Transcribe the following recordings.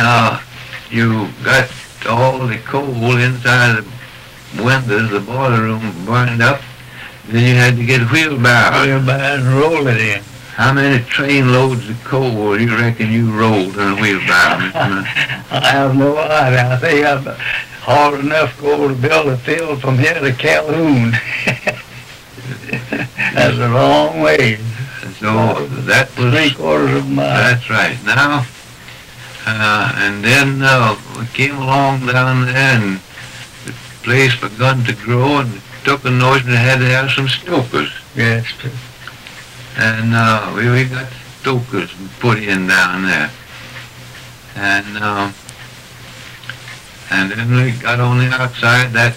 You got all the coal inside the windows, the boiler room burned up. Then you had to get wheelbarrows. Wheelbarrows and roll it in. How many train loads of coal you reckon you rolled in a wheelbarrow? I have no idea. I think I've hauled enough coal to build a field from here to Calhoun. That's a long way. So that was 3/4 of a mile. That's right. Now, and then we came along down there, and the place begun to grow, and it took a notion they had to have some stokers. Yes. And we got stokers put in down there. And then we got on the outside that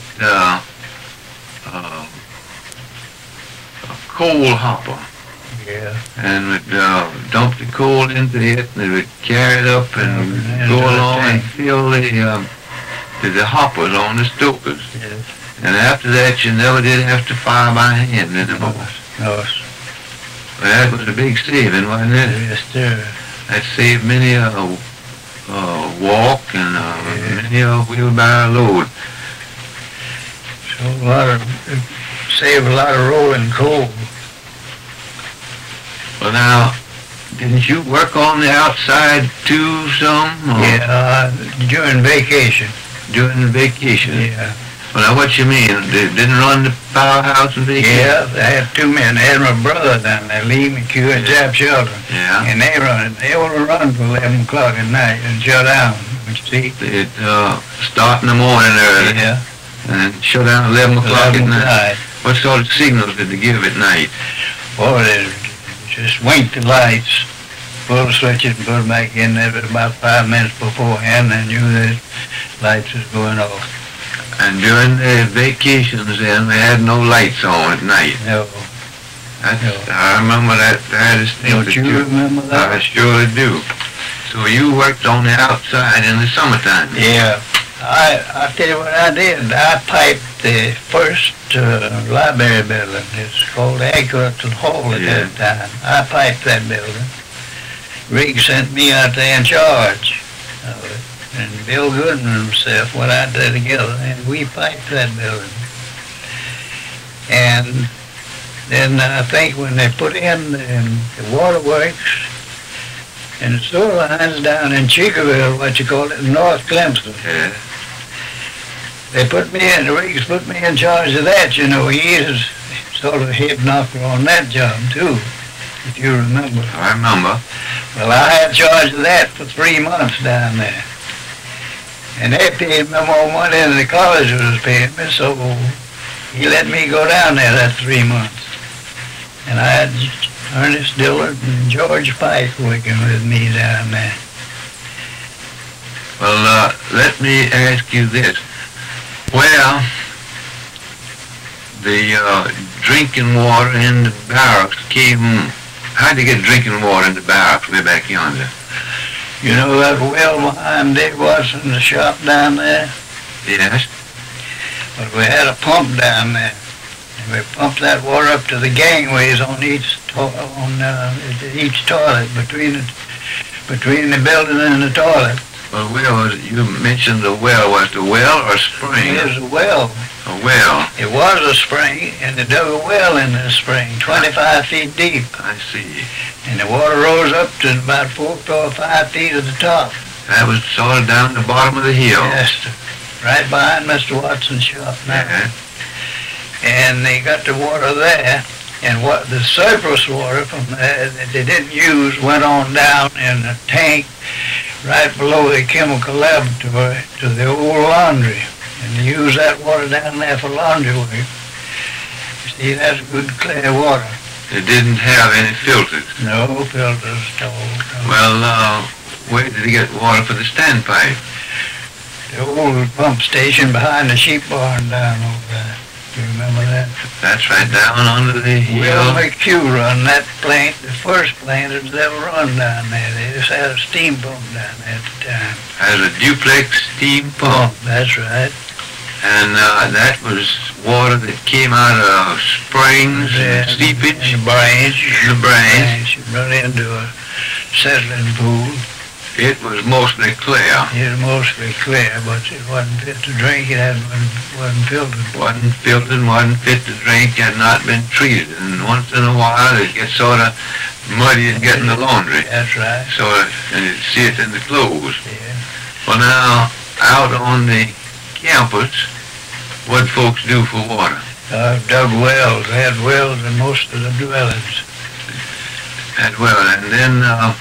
coal hopper. Yeah. And we'd dump the coal into it, and it would carry it up and go along and fill the hoppers on the stokers. Yes. And after that, you never did have to fire by hand anymore. No. Well, that was a big saving, wasn't it? Yes, sir. That saved many a walk and many a wheelbarrow load. So save a lot of rolling coal. Well, now, didn't you work on the outside too some? Yeah, during vacation. During vacation? Yeah. Well, now, what you mean? They didn't run the powerhouse in vacation? Yeah, they had two men. They had my brother down there, Lee McHugh and Jap Shelton. Yeah. And they would run till 11 o'clock at night and shut down. You see? They'd start in the morning early. Yeah. And shut down 11 o'clock 11 at night. What sort of signals did they give at night? Boy, they just winked the lights, pull the switch and put it back in there about 5 minutes beforehand, and knew the lights was going off. And during the vacations then, we had no lights on at night. No. I remember that. Don't you remember that? I surely do. So you worked on the outside in the summertime? Yeah. I tell you what I did. I piped the first library building. It's called Agricultural Hall at that time. I piped that building. Riggs sent me out there in charge of it. And Bill Goodman himself went out there together, and we piped that building. And then I think when they put in the waterworks and the sewer lines down in Chickerville, North Clemson, they put me in, Riggs put me in charge of that, you know. He is sort of a head knocker on that job, too, if you remember. I remember. Well, I had charge of that for 3 months down there. And they paid me more money than the college was paying me, so he let me go down there that 3 months. And I had Ernest Dillard and George Pike working with me down there. Well, let me ask you this. Well, the drinking water in the barracks how'd you get drinking water in the barracks way back yonder? You know that well behind Dick Watson's shop down there? Yes. But we had a pump down there. And we pumped that water up to the gangways on each toilet between the building and the toilet. Well, where was it? You mentioned the well. Was it a well or a spring? It was a well. A well. It was a spring, and they dug a well in the spring, 25 feet deep. I see. And the water rose up to about 4 or 5 feet at the top. That was sort of down the bottom of the hill. Yes, right behind Mr. Watson's shop now. Yeah. And they got the water there, and what the surplus water from there that they didn't use went on down in a tank right below the chemical laboratory to the old laundry. And they use that water down there for laundry work. You see, that's good clear water. It didn't have any filters. No filters at all. No. Well, where did he get water for the standpipe? The old pump station behind the sheep barn down over there. You remember that? That's right down under the hill. Will McHugh run that plant, the first plant that was ever run down there. They just had a steam pump down there at the time. Has a duplex steam pump. That's right. And that was water that came out of springs and seepage. And the branch. The branch. You run into a settling pool. It was mostly clear. It was mostly clear, but it wasn't fit to drink. It wasn't filtered. Wasn't filtered, wasn't fit to drink, had not been treated. And once in a while it gets sort of muddy and get in the laundry. That's right. So, and you see it in the clothes. Yeah. Well, now, out on the campus, what folks do for water? Dug wells. They had wells in most of the dwellings. And then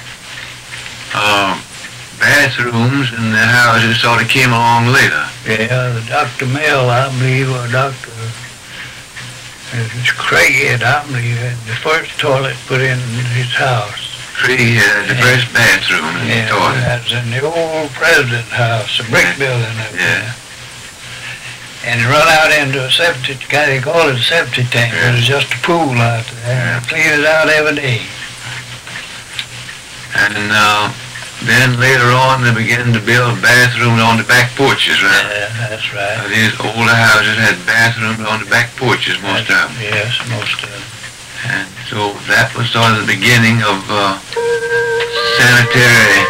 bathrooms in the houses sort of came along later. Yeah, the Dr. Mill, I believe, or Dr. Craighead, I believe, had the first toilet put in his house. Craig had the first bathroom in the toilet. That's in the old president house, the brick building up there. And it run out into a septic, they call it a septic tank, but it's just a pool out there. And clean it out every day. And then later on they began to build bathrooms on the back porches, right? Yeah, that's right. These older houses had bathrooms on the back porches, most of them. Yes, most of them. And so that was sort of the beginning of sanitary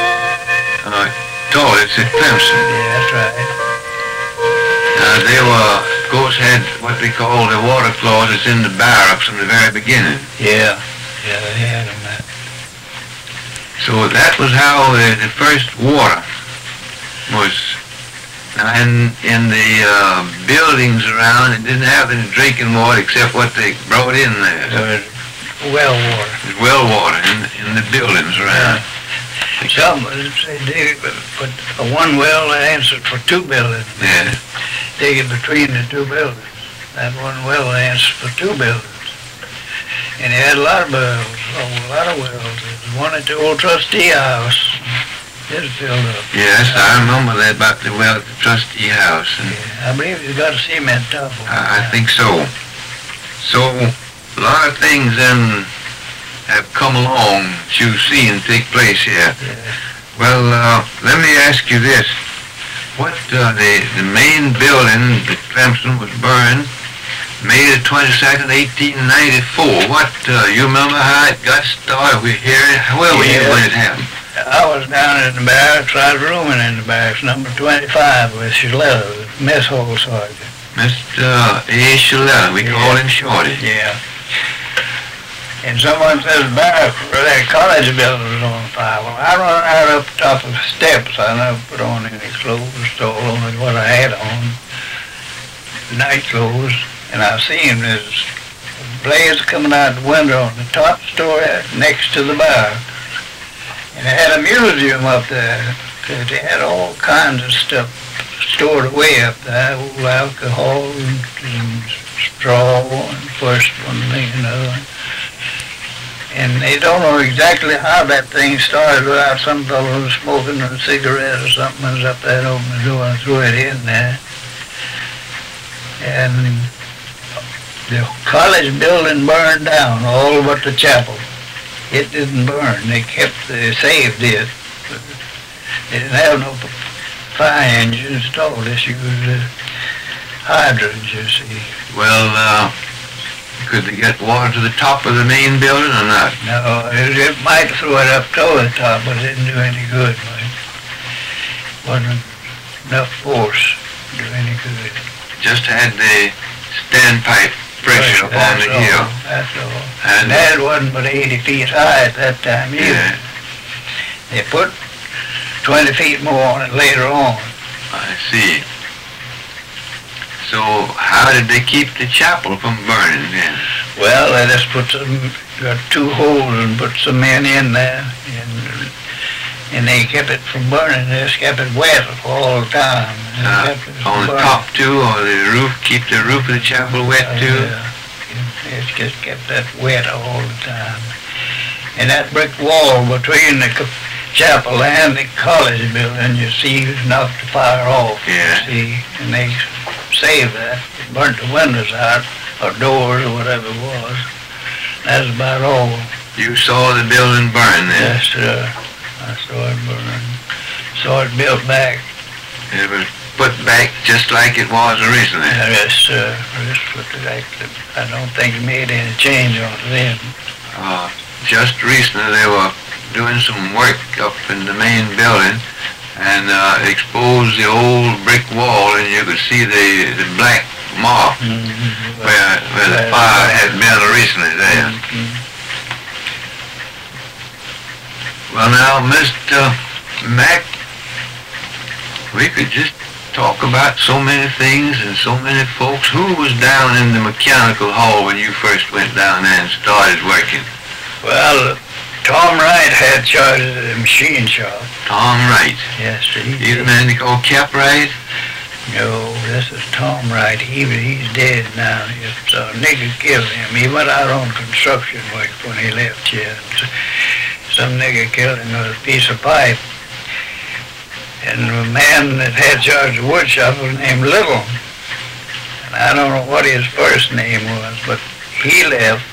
toilets at Clemson. Yeah, that's right. They were, of course, had what they call the water closets in the barracks from the very beginning. Yeah, they had them. So that was how the first water was. Now, in the buildings around, it didn't have any drinking water except what they brought in there. Well water. Well water in the buildings around. Some they put one well that answered for two buildings. Yeah. Dig it between the two buildings. That one well answered for two buildings. And they had a lot of wells, a lot of wells. There's one at the old trustee house. It filled up. Yes, I remember that about the well at the trustee house. And I believe it's got a cement top on it. I think so. So a lot of things then have come along that you've seen take place here. Yeah. Well, let me ask you this. What, the main building that Clemson was burned, May the 22nd, 1894. What, you remember how it got started? Where were you when it happened? I was down in the barracks. I was rooming in the barracks, number 25 with Shaletta, the mess hall sergeant. Mr. A. Shaletta, we call him Shorty. Yeah. And someone says the barracks, that college building was on fire. Well, I run out up top of the steps. I never put on any clothes, stole only what I had on, night clothes. And I seen this blaze coming out the window on the top story next to the bar. And they had a museum up there. They had all kinds of stuff stored away up there, old alcohol and straw and first one thing and another. And they don't know exactly how that thing started without some fellow smoking a cigarette or something was up there and opened the door and threw it in there. And the college building burned down, all but the chapel. It didn't burn. They saved it. They didn't have no fire engines at all. They used hydrants, you see. Well, could they get water to the top of the main building or not? No, it might throw it up to the top, but it didn't do any good. Wasn't enough force to do any good. Just had the standpipe pressure upon the hill. That's all. And that wasn't but 80 feet high at that time either. Yeah. They put 20 feet more on it later on. I see. So how did they keep the chapel from burning then? Well, they just got two holes and put some men in there, and they kept it from burning. They just kept it wet all the time. On the top too, or the roof, keep the roof of the chapel wet too? They just kept that wet all the time. And that brick wall between the chapel and the college building, you see, knocked the fire off. Yeah. You see, and they saved that. It burnt the windows out, or doors, or whatever it was. That's about all. You saw the building burn then? Yes, sir. I saw it burn. Saw it built back. It was put back just like it was originally? Yes, sir. Just put it back. I don't think it made any change on it then. Just recently they were doing some work up in the main building and exposed the old brick wall, and you could see the black mark where the fire had been recently there. Well, now, Mr. Mack, we could just talk about so many things and so many folks. Who was down in the mechanical hall when you first went down there and started working? Well, Tom Wright had charge of the machine shop. Tom Wright. Yes, He's the man they call Cap Wright? No, this is Tom Wright. He's dead now. It's a nigger killed him. He went out on construction work when he left here. Some nigger killed him with a piece of pipe. And the man that had charge of the wood shop was named Little. And I don't know what his first name was, but he left.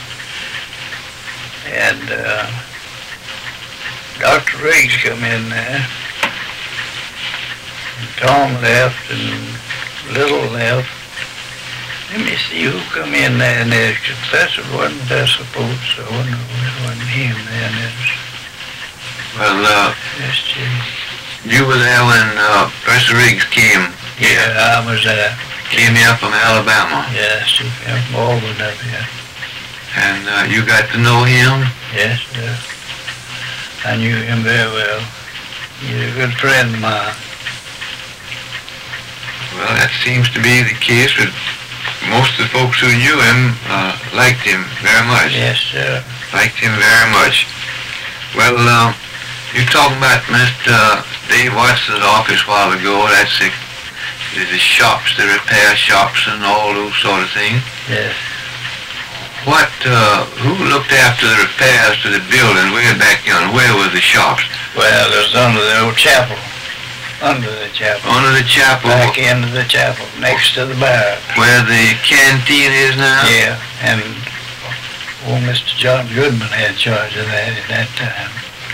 And Dr. Riggs come in there. And Tom left and Little left. Let me see who come in there. And the professor wasn't there supposed, so no, it wasn't him then. Well, Yes, you were there when Professor Riggs came. yeah, I was there. Came here from Alabama. Yes, he came from Auburn up here. And you got to know him? Yes, sir. I knew him very well. He's a good friend of mine. Well, that seems to be the case with most of the folks who knew him, liked him very much. Yes, sir. Liked him very much. Well, you're talking about Mr. Dave Watson's office a while ago. That's the shops, the repair shops and all those sort of things. Yes. Who looked after the repairs to the building way back yonder? Where were the shops? Well, it was under the old chapel. Under the chapel. Under the chapel? Back into the chapel, next to the barracks. Where the canteen is now? Yeah, and old Mr. John Goodman had charge of that at that time.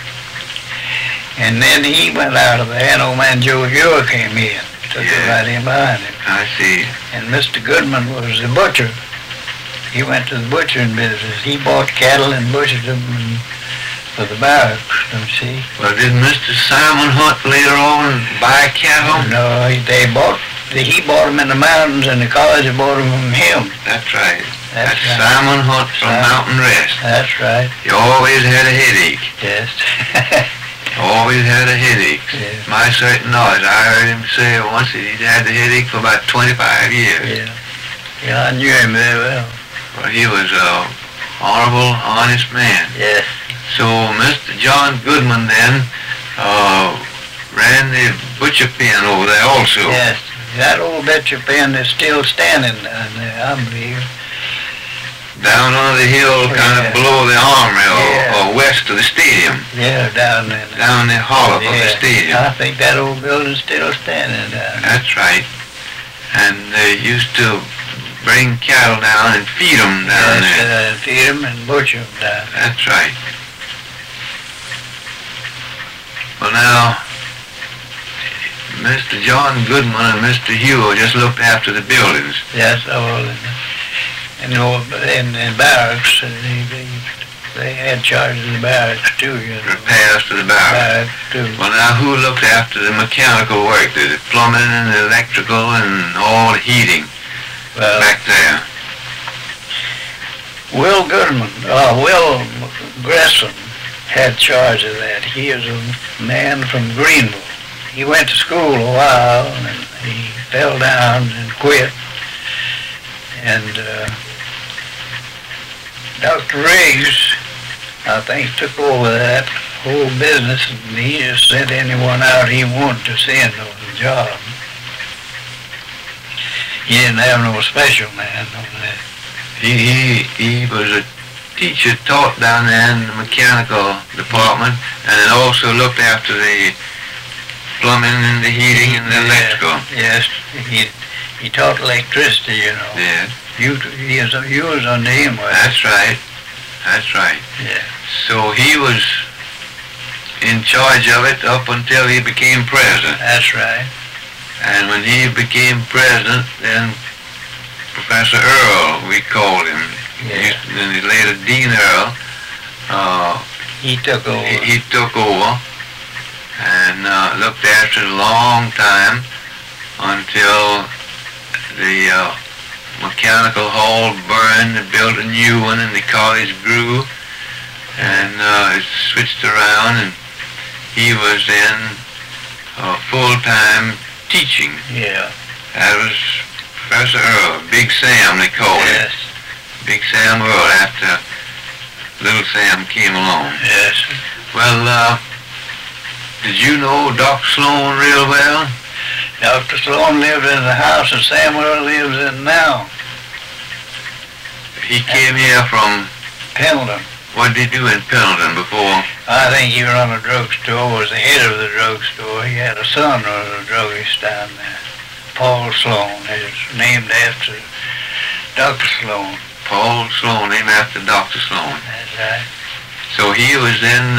And then he went out of there, and old man Joe Ewer came in. Took it right in behind him. I see. And Mr. Goodman was the butcher. He went to the butchering business. He bought cattle and butchered them for the barracks, don't you see? Well, did Mr. Simon Hunt later on buy cattle? No, he bought them in the mountains, and the college bought them from him. That's right. That's right. Simon Hunt from Mountain Rest. That's right. He always had a headache. Yes. Always had a headache. Yes. My certain knowledge, I heard him say once that he'd had the headache for about 25 years. Yeah. Yeah, I knew him very well. Well, he was a honorable, honest man. Yes. So Mr. John Goodman then ran the butcher pen over there also. Yes. That old butcher pen is still standing down there, I believe. Down on the hill, kind of below the armory or west of the stadium. Yeah, down there. Down the hollow of the stadium. I think that old building's still standing down there. That's right. And they used to bring cattle down and feed them down there. Feed them and butcher them down there. That's right. Well, now, Mr. John Goodman and Mr. Hugh just looked after the buildings. Yes, all in the barracks. They had charge of the barracks too. Repairs to the barracks. Too. Well, now, who looked after the mechanical work, the plumbing and the electrical and all the heating back there? Will Gresson had charge of that. He is a man from Greenville. He went to school a while and he fell down and quit. And Dr. Riggs, I think, took over that whole business, and he just sent anyone out he wanted to send on the job. He didn't have no special man on that. He was a teacher, taught down there in the mechanical department, and then also looked after the plumbing and the heating and the electrical. Yes, he taught electricity, you know. Yes. You was under him. That's right. That's right. Yeah. So he was in charge of it up until he became president. That's right. And when he became president, then Professor Earl, we called him. Yeah. Then he later Dean Earl, He took over. He took over and looked after it a long time until the mechanical hall burned. They built a new one and the college grew, and it switched around, and he was in full-time teaching. Yeah. That was Professor Earl, Big Sam they called it. Yes. Big Sam Earl after Little Sam came along. Yes. Well, did you know Doc Sloan real well? Dr. Sloan lived in the house that Samuel lives in now. He came here from, Pendleton. what did he do in Pendleton before? I think he run a drugstore, was the head of the drugstore. He had a son who was a druggist down there. Paul Sloan. It's named after Dr. Sloan. Paul Sloan, named after Dr. Sloan. That's right. So he was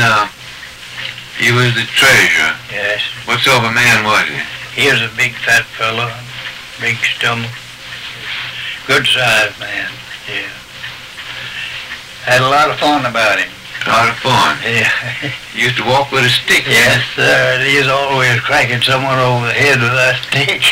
the treasurer. Yes. What sort of a man was he? He was a big fat fellow, big stomach, good sized man. Yeah. Had a lot of fun about him. A lot of fun. Yeah. He used to walk with a stick. Yes, sir. He was always cracking someone over the head with that stick.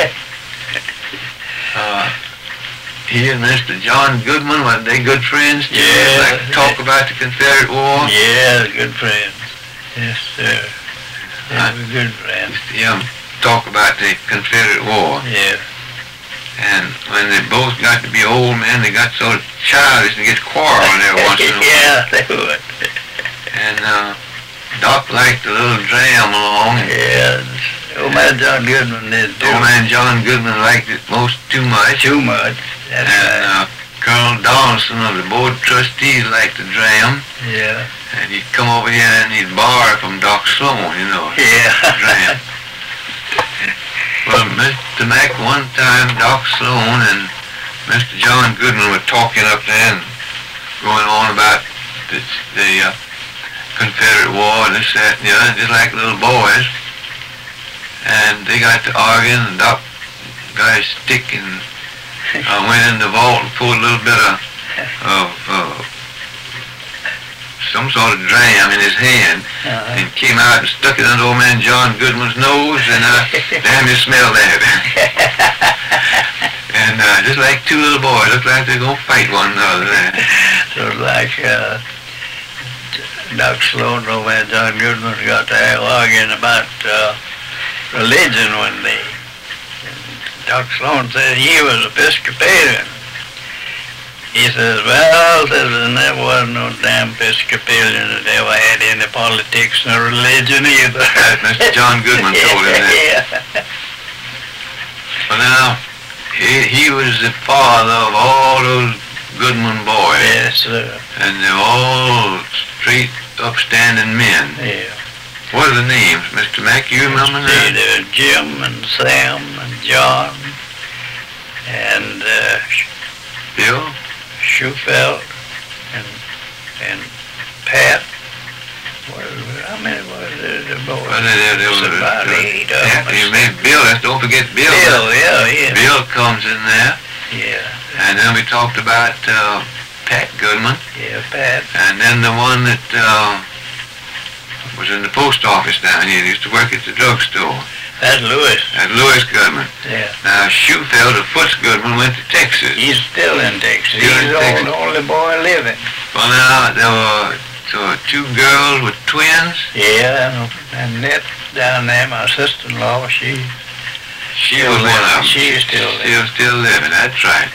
He and Mr. John Goodman, were they good friends too? Yeah. Like to talk about the Confederate War? Yeah, good friends. Yes, sir. They were good friends. Used to hear 'em talk about the Confederate War. Yeah. And when they both got to be old men, they got so childish and get quarreling there once in a while. Yeah, they would. And Doc liked the little dram along. Yeah. Old man John Goodman did too. Old man John Goodman liked it most too much. Too much. That's And right. Colonel Donaldson of the Board of Trustees liked the dram. Yeah. And he'd come over here and he'd borrow from Doc Sloan, you know. Yeah. Dram. Well, Mr. Mack, one time Doc Sloan and Mr. John Goodman were talking up there and going on about the Confederate War and this, that, and the other, just like little boys. And they got to arguing, and Doc got his stick and went in the vault and pulled a little bit of some sort of dram in his hand, and came out and stuck it under old man John Goodman's nose, and damn, you smell that. And just like two little boys, looked like they're going to fight one another there. So like Doc Sloan and old man John Goodman got to arguing about religion one day. Doc Sloan said he was Episcopalian. He says, well, there wasn't no damn Episcopalian that ever had any politics nor religion either. Mr. John Goodman told him that. Yeah. Well, now, he was the father of all those Goodman boys. Yes, sir. And they're all straight, upstanding men. Yeah. What are the names, Mr. Mack? You remember that? There were Jim and Sam and John and Bill? Shufelt and Pat. How many was there? Well, there was about 8 of them. You made Bill. Don't forget Bill. Bill, yeah. Bill comes in there. Yeah. And then we talked about Pat Goodman. Yeah, Pat. And then the one that was in the post office down here. He used to work at the drugstore. That's Lewis. That's Lewis Goodman. Yeah. Now, Shufelt, or Foots Goodman, went to Texas. He's still in Texas. Still in He's Texas. the only boy living. Well, now, there were two girls with twins. Yeah, and Ned down there, my sister-in-law, she was one of them. She's still living. Still living, that's right.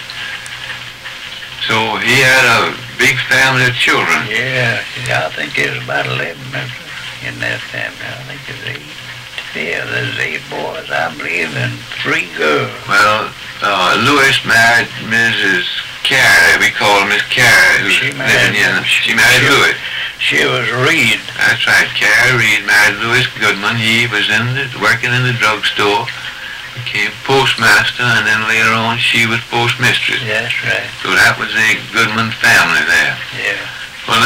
So he had a big family of children. Yeah, I think there's about 11 members in that family. I think there's 8. Yeah, there's 8 boys, I believe, and 3 girls. Well, Lewis married Mrs. Carey. We call her Miss Carey, who's She living married- in. She married Lewis. She was Reed. That's right. Carey Reed married Lewis Goodman. He was working in the drugstore, became postmaster, and then later on she was postmistress. That's right. So that was the Goodman family there. Yeah. Well,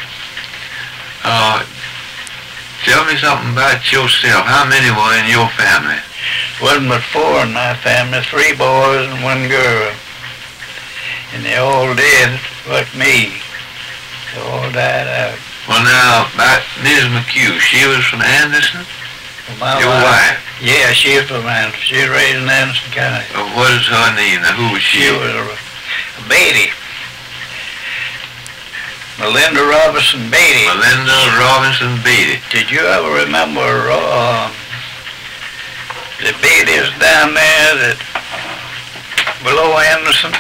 now, tell me something about yourself. How many were in your family? Wasn't but 4 in my family, 3 boys and 1 girl. And they all dead but me. They all died out. Well, now, about Ms. McHugh, she was from Anderson? My Your wife? Yeah, she's from Anderson. She's raised in Anderson County. What is her name? Now, who was she? She was Beatty. Melinda Robinson Beatty. Melinda Robinson Beatty. Did you ever remember the Beatties down there that below Anderson?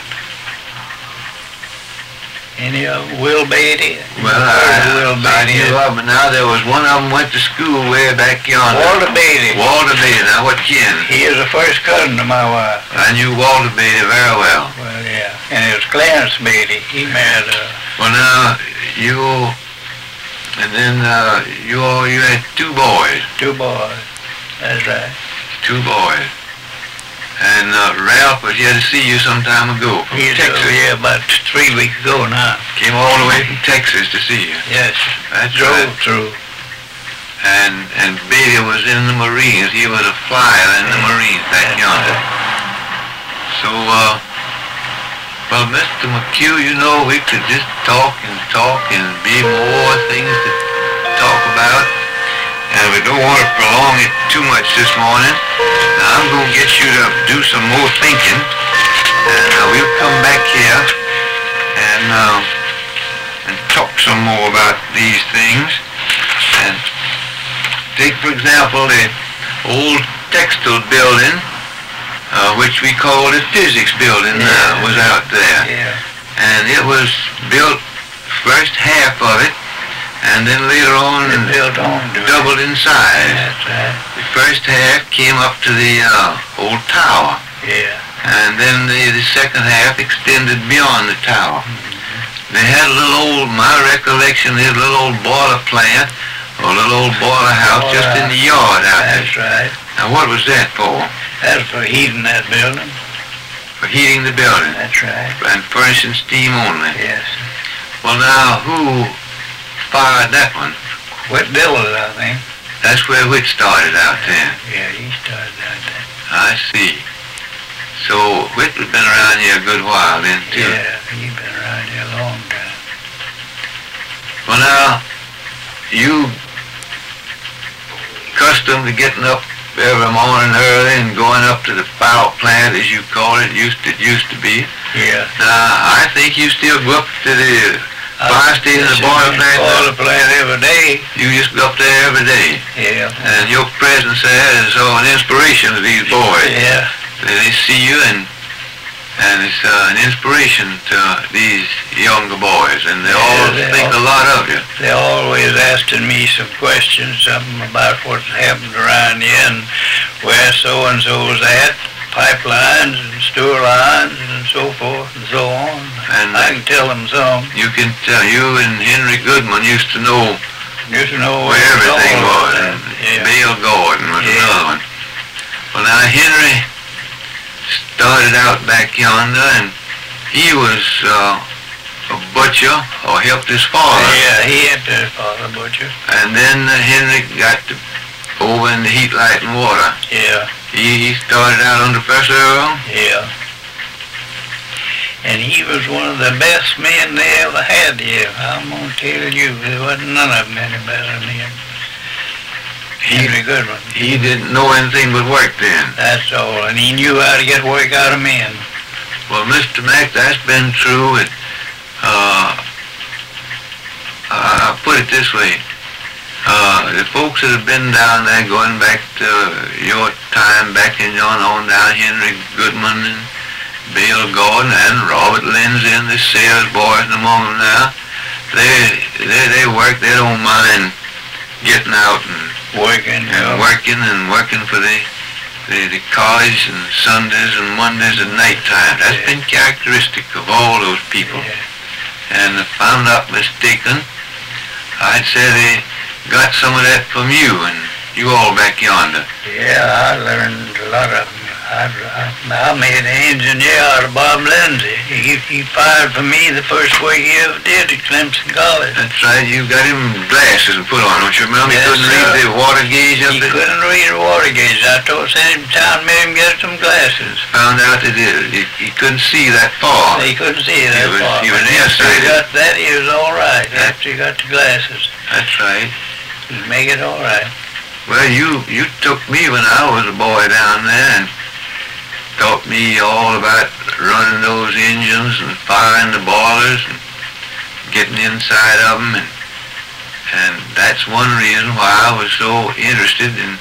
Any of them? Will Beatty? Well, Will I Beatty. knew of, but now there was one of them went to school way back yonder. Walter Beatty. Walter Beatty. Now, what kin? He is the first cousin to my wife. I knew Walter Beatty very well. Well, yeah. And it was Clarence Beatty. He married Well, now, and then you had two boys. two boys. That's right. Two boys. And Ralph was here to see you some time ago from He's Texas. yeah, about 3 weeks ago now. Came all the way from Texas to see you. Yes. That's Drove right. through. And Beatty was in the Marines. He was a flyer in the Marines back yonder. So, well, Mr. McHugh, you know, we could just talk and be more things to talk about. And we don't want to prolong it too much this morning. Now, I'm going to get you to do some more thinking. And we'll come back here and talk some more about these things. And take, for example, the old textile building, which we call the physics building now, was out there. Yeah. And it was built, first half of it, and then later on They built on to it. doubled in size. That's right. The first half came up to the old tower, Yeah. and then the second half extended beyond the tower. They had a little old, my recollection, they had a little old boiler plant, or a little old boiler house just in the yard out there. That's right. Now, what was that for? That's for heating that building. For heating the building That's right. and furnishing steam only. Yes. Well, now, who fired that one? Whit Dillard, I think. That's where Whit started out there. Yeah, he started out there. I see. So Whit has been around here a good while then, too. Yeah, he's been around here a long time. Well, now, you accustomed to getting up every morning early and going up to the power plant, as you call it, used to be. Yeah. Now, I think you still go up to the fire station, the boiler plant. Boiler plant every day. You just go up there every day. Yeah. And your presence there is so an inspiration to these boys. Yeah. They see you and it's an inspiration to these younger boys, and they all they think all- a lot of you. They're always asking me some questions, something about what's happened around here and where so-and-so's at, pipelines and sewer lines and so forth and so on. And I can tell them some. you can tell, you and Henry Goodman used to know Just to know where everything all was, that. and Yeah. Bill Gordon was Yeah. another one. Well, now, Henry started out back yonder, and he was a butcher, or helped his father. Yeah, he had to father butcher. And then Henry got to over in the heat, light, and water. Yeah, He started out under Professor Earl. yeah. And he was one of the best men they ever had here. I'm going to tell you, there wasn't none of them any better than him. Henry Goodman. He didn't know anything but work then. That's all. And he knew how to get work out of men. Well, Mr. Mack, that's been true. I'll put it this way. The folks that have been down there going back to your time back in on down, Henry Goodman and Bill Gordon and Robert Lindsay and the Sayers boys among them now, they work. They don't mind getting out and Working. working for the college and Sundays and Mondays and night time. That's been characteristic of all those people. Yeah. And if I'm not mistaken, I'd say they got some of that from you and you all back yonder. Yeah, I learned a lot of them. I made an engineer out of Bob Lindsay. He fired for me the first work he ever did at Clemson College. That's right. You got him glasses to put on, don't you remember? Yes, he couldn't read the water gauge up He there. couldn't read the water gauge. I sent him down, made him get some glasses. Found out that he couldn't see that far. He couldn't see that far. He was But after he nearsighted. got that, he was all right. After he got the glasses, That's right. he'd make it all right. Well, you took me when I was a boy down there and taught me all about running those engines and firing the boilers and getting inside of them, and that's one reason why I was so interested in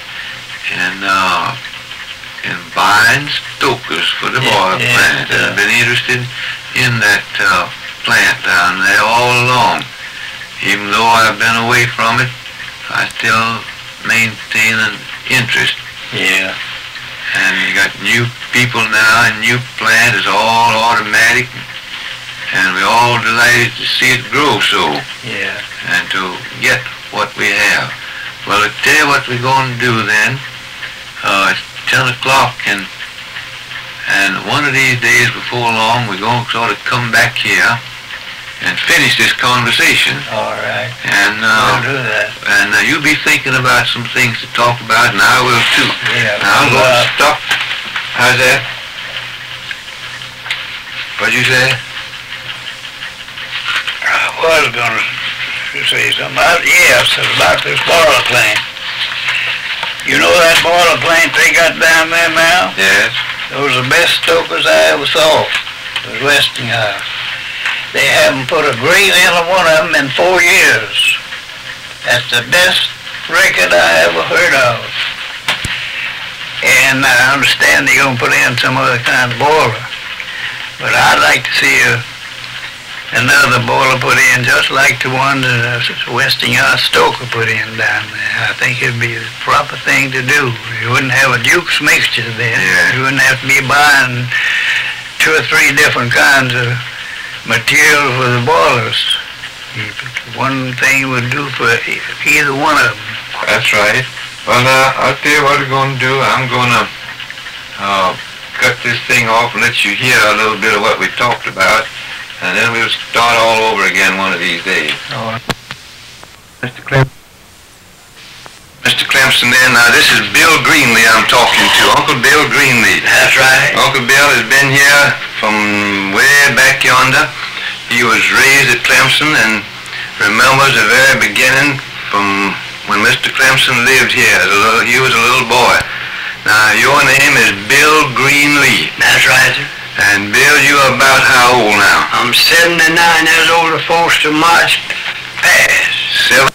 buying stokers for the boiler plant. I've been interested in that plant down there all along. Even though I've been away from it, I still maintain an interest. Yeah. And you got new people now, and new plant is all automatic, and we're all delighted to see it grow so, Yeah. and to get what we have. Well, I'll tell you what we're going to do then. It's 10 o'clock, and one of these days before long, we're going to sort of come back here and finish this conversation. All right. And We'll do that. you'll be thinking about some things to talk about, and I will too. Yeah. Now, I'm going to stop. How's that? What'd you say? I was going to say something about, yes, about this boiler plant. You know that boiler plant they got down there now? Yes. Those are the best stokers I ever saw. It was Westinghouse. They haven't put a grease in one of them in 4 years. That's the best record I ever heard of. And I understand they're going to put in some other kind of boiler. But I'd like to see another boiler put in just like the one that Westinghouse stoker put in down there. I think it'd be the proper thing to do. You wouldn't have a Duke's mixture then. Yeah. You wouldn't have to be buying 2 or 3 different kinds of material for the boilers. One thing would do for either one of them. That's right. Well, I'll tell you what we're going to do. I'm going to cut this thing off and let you hear a little bit of what we talked about, and then we'll start all over again one of these days. Mr. Clemson, then, now this is Bill Greenlee I'm talking to, Uncle Bill Greenlee. That's right. Uncle Bill has been here from way back yonder. He was raised at Clemson and remembers the very beginning from when Mr. Clemson lived here. He was a little boy. Now, your name is Bill Greenlee. That's right, sir. And Bill, you're about how old now? I'm 79 years old, the 1st of March past.